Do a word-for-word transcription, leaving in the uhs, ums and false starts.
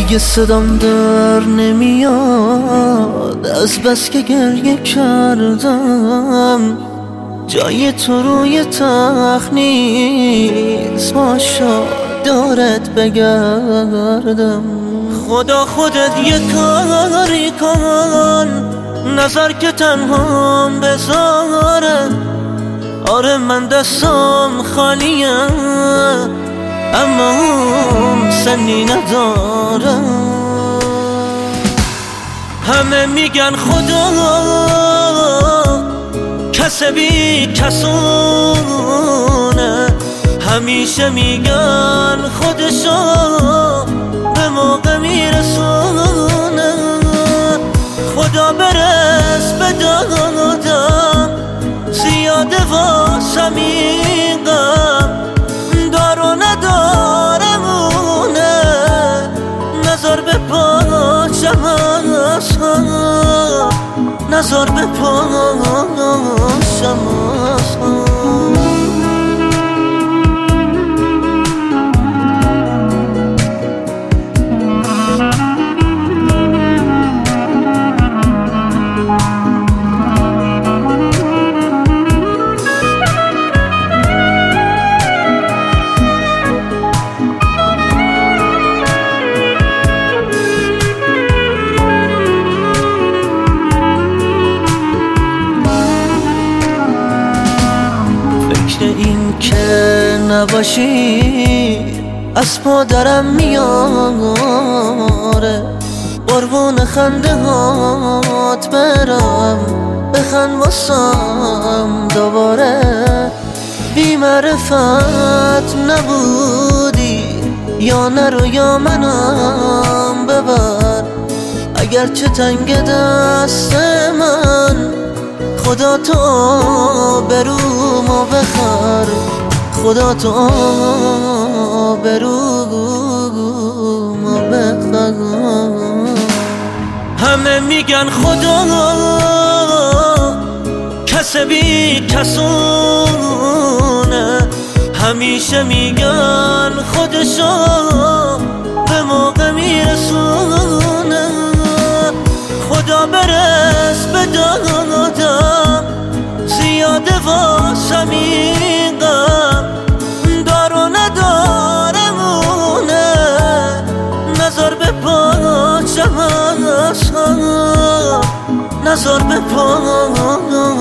دیگه صدام در نمیاد از بس که گریه کردم. جای تو روی تخت نیست، پاشا دارت بگردم. خدا خودت یه کاری کن، نظر که تنهام بذاره. آره من دستم خالیه اما هم سنی ندارم. همه میگن خدا کسبی کسونه، همیشه میگن خودشو به موقع میرسونه. خدا برس به دادم، زیاده واسم این غم. دار و ندارمونه، نظر به پاچم هستم، نظر به پاچم هستم. این که نباشی از پادرم میاره، قربون خنده هات برم، بخند واسم دوباره. بی معرفت نبودی، یا نرو یا منم ببر. اگر چه تنگ دست من، خدا تو برومو بخر، خدا تو برومو بخر. همه میگن خدا کسبی کسونه، همیشه میگن خودشو به موقع میرسونه. خدا برس به دادم، زیاده واسم این غم. دار و ندارمونه، نظر به پاچم هستم، نظر به پاچم